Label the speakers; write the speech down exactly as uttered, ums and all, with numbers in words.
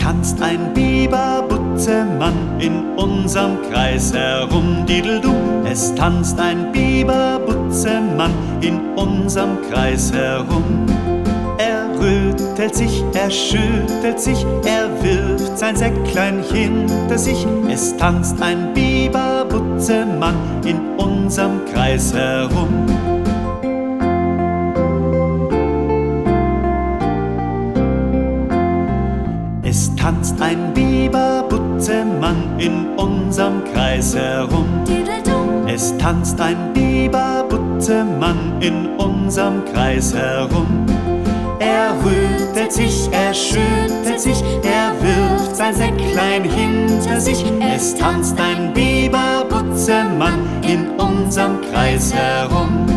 Speaker 1: tanzt ein Biberbutzemann in unserem Kreis herum, dideldu. Es tanzt ein Biberbutzemann in unserem Kreis herum. Er rötelt sich, er schüttelt sich, er wirft sein Säcklein hinter sich. Es tanzt ein Biberbutzemann in unserem Kreis herum. Es tanzt ein Biberbutzemann in unserem Kreis herum. Es tanzt ein Biberbutzemann in unserem Kreis herum. Er rötelt sich, er schüttelt sich, er wirft sein Säcklein hinter sich. Es tanzt ein Biberbutzemann in unserem Kreis herum.